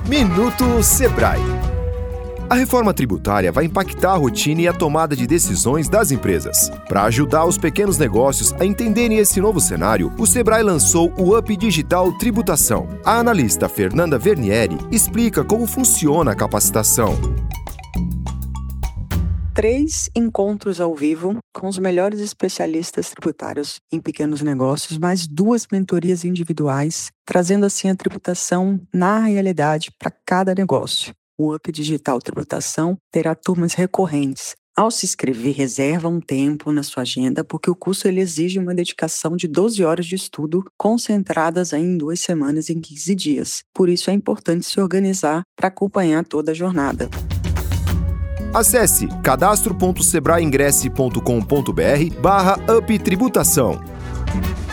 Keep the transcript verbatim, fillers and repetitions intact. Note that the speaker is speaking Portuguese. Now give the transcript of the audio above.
Minuto Sebrae. A reforma tributária vai impactar a rotina e a tomada de decisões das empresas. Para ajudar os pequenos negócios a entenderem esse novo cenário, o Sebrae lançou o Up Digital Tributação. A analista Fernanda Vernieri explica como funciona a capacitação. Três encontros ao vivo com os melhores especialistas tributários em pequenos negócios, mais duas mentorias individuais, trazendo assim a tributação na realidade para cada negócio. O Up Digital Tributação terá turmas recorrentes. Ao se inscrever, reserva um tempo na sua agenda, porque o curso ele exige uma dedicação de doze horas de estudo, concentradas aí em duas semanas em quinze dias. Por isso é importante se organizar para acompanhar toda a jornada. Acesse cadastro ponto sebraeingresse ponto com ponto br barra Up Tributação.